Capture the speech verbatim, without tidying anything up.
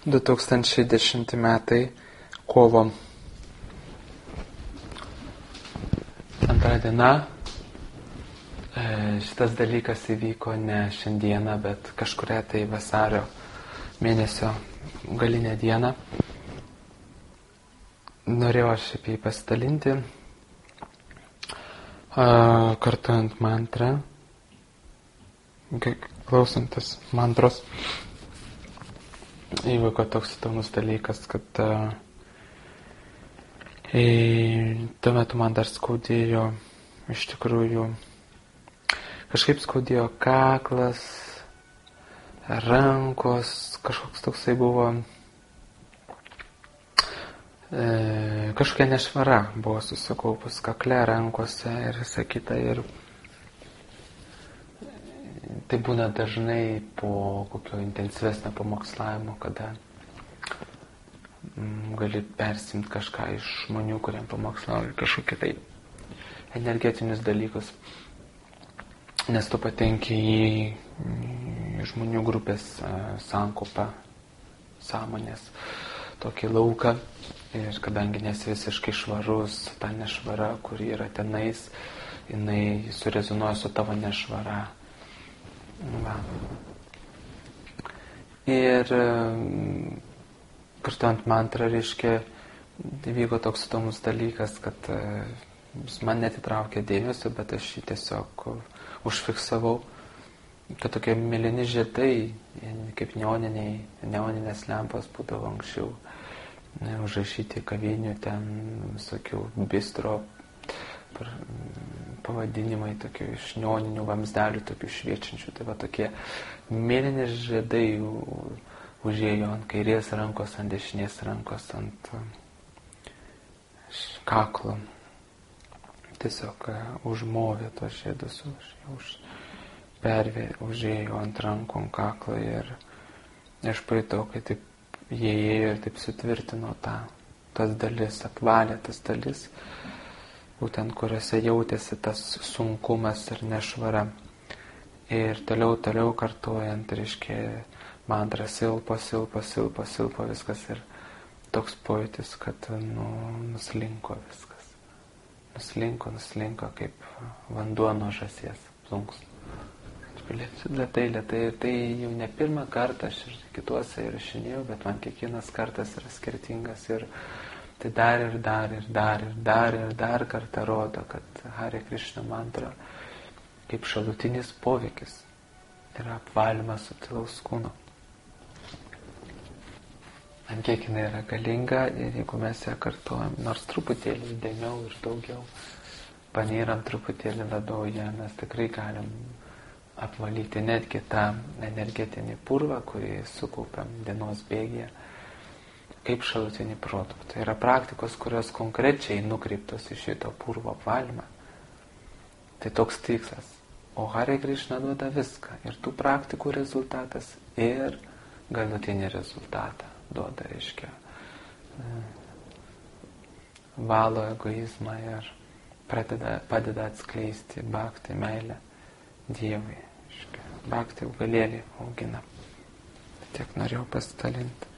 du tūkstančiai dešimti metai, kovo antra diena. Šitas dalykas įvyko ne šiandieną, bet kažkuria tai vasario mėnesio galinę dieną. Norėjau aš apie jį pasidalinti, kartuojant mantrą, klausantis mantros. Įvyko toks įdomus dalykas, kad e, tuo metu man dar skaudėjo, iš tikrųjų, kažkaip skaudėjo kaklas, rankos, kažkoks toksai buvo, e, kažkokia nešvara buvo susikaupus kakle, rankose ir visa kita. Ir tai būna dažnai po kokio intensyvesnio pamokslavimo, kada mm, gali persimti kažką iš žmonių, kuriem pamokslauja kažkokie tai energetinius dalykus. Nes tu patenki į, į žmonių grupės sankopą, sąmonės, tokį lauką. Ir kadangi nesi visiškai švarus, ta nešvara, kuri yra tenais, jinai surezonuoja su tavo nešvara. Va. Ir kartuojant mantrą, reiškia, vyko toks įdomus dalykas, kad jis man netitraukė dėmesio, bet aš jį tiesiog užfiksavau, kad tokie mėlyni žiedai, kaip neoniniai, neoninės lempos būdavo anksčiau, užrašyti kavinių, ten visokių bistro pavadinimai, tokių iš neoninių vamzdelių, tokių šviečiančių. Tai va tokie mėlyni žiedai užėjo ant kairės rankos, ant dešinės rankos, ant kaklo. Tiesiog užmovė tos žiedus, už, už pervė, užėjo ant rankų, ant kaklo. Ir aš pajutau, kai taip jie ėjo ir taip sutvirtino tą, tas dalis, apvalė tas dalis, būtent kuriuose jautėsi tas sunkumas ir nešvara. Ir toliau, toliau kartuojant, reiškia, mantra silpo, silpo, silpo, silpo viskas. Ir toks pojūtis, kad nu, nuslinko viskas. Nuslinko, nuslinko, kaip vanduo nuo žąsies plunks. Lėtai, lėtai. Ir tai jau ne pirmą kartą, aš ir kituose įrašinėjau, bet man kiekvienas kartas yra skirtingas. Ir tai dar ir dar ir dar ir dar ir dar kartą rodo, kad Hare Krishna mantra kaip šalutinis poveikis yra apvalymas subtilaus kūno. Ant kiek jinai yra galinga ir jeigu mes ją kartuojam, nors truputėlį įdėmiau ir daugiau, panyram truputėlį labiau ją, mes tikrai galim apvalyti netgi tą energetinį purvą, kurį sukaupiam dienos bėgyje, kaip šalutinį produktą. Tai yra praktikos, kurios konkrečiai nukreiptos į šito purvo apvalymą. Tai toks tikslas. O Hare Krishna duoda viską. Ir tų praktikų rezultatas, ir galutinį rezultatą duoda, reiškia. Valo egoizmą ir pradeda, padeda atskleisti bhakti, meilę Dievui. Bhakti augalėlį augina. Tiek norėjau pasidalinti.